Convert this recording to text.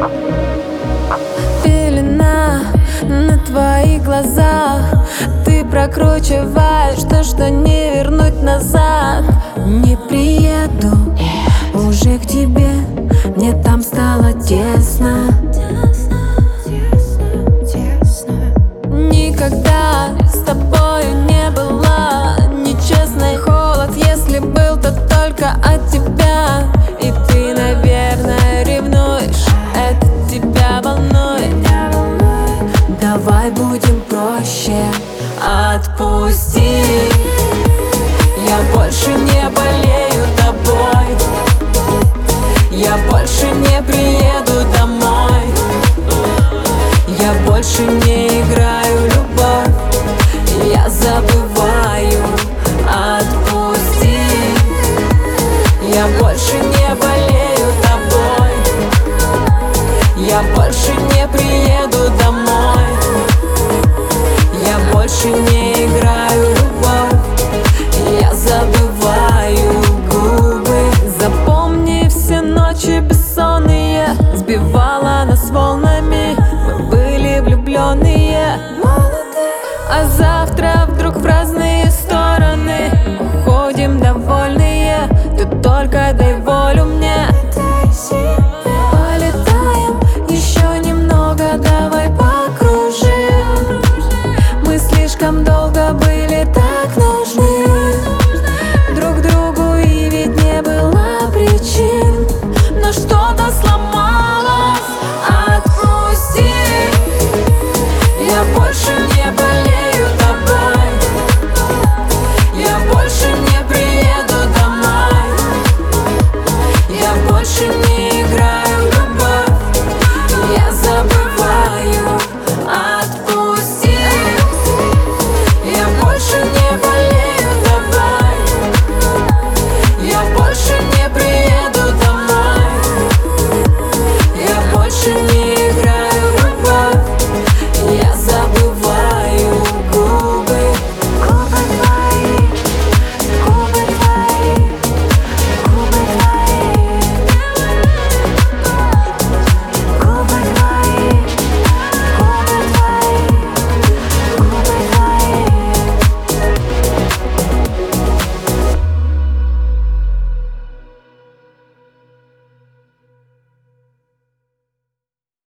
Пелена на твоих глазах, ты прокручиваешь то, что не вернуть назад. Не приеду уже к тебе, мне там стало тесно. Никогда с тобою не было нечестной. Холод, если был, то только от тебя.